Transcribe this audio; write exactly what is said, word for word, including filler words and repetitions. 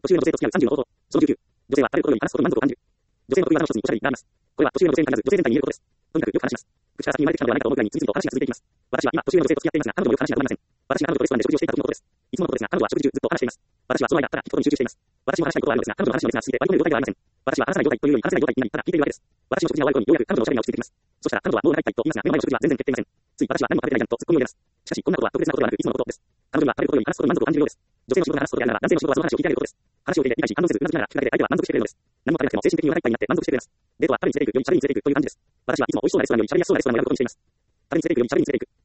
途中の女性と付き合うさんじゅうの方法。そのじゅうきゅう。女性はあることより話すことに満足を感じる。女性の得意技の一つにおしゃべりがあります。これは途中の女性に限らず女性全体に言えることです。とにかくよく話します。口から先に生まれてきたのではないかと思うくらいに次々とお話が続いていきます。私は今途中の女性と付き合っていますが、彼女もよく話が止まりません。私が彼女とレストランで食事をしていた時のことです。いつものことですが、彼女は食事中ずっと話しています。私はその間、ただ聞くことに集中しています。私も話したいことはあるのですが、彼女の話の熱が過ぎて割り込める状態ではありません。私は話さない状態というより話せない状態になり、ただ聞いているわけです。私の食事が終わる頃にようやく彼女のおしゃべりが落ち着いてきます。そしたら彼女はもうお腹いっぱいと言いますが、目の前の食事は全然減っていません。つい私は何も食べてないじゃんとツッコミを入れます。しかし、こんなことは特別なことではなく、いつものことです。彼女には食べることより話すことに満足を感じるようです。女性の仕事が話すことであるなら、男性の仕事はその話を聞いてあげることです。話を聞いて理解し、反応せずうなずきながら聞くだけで相手は満足してくれるのです。何も食べなくても精神的にお腹いっぱいになって満足してくれます。デートは食べに連れて行くより喋りに連れて行くという感じです。私はいつも美味しそうなレストランより喋りやすそうなレストランを選ぶことにしています。食べに連れて行くより喋りに連れて行く。